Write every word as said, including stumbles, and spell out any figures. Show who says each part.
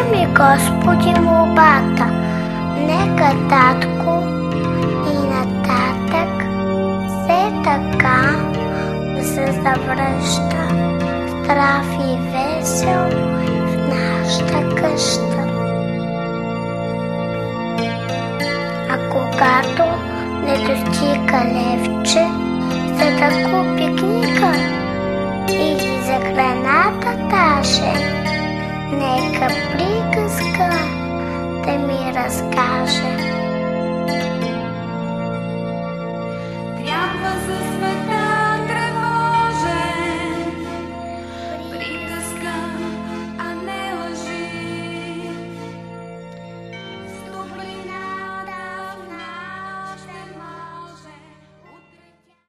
Speaker 1: ми, Господи, молбата, нека татко и нататък все така да се завръща здрав и весел в нашата къща. А когато не достига левче, за да купи книга или за храната даже, нека приказка да ми разкаже.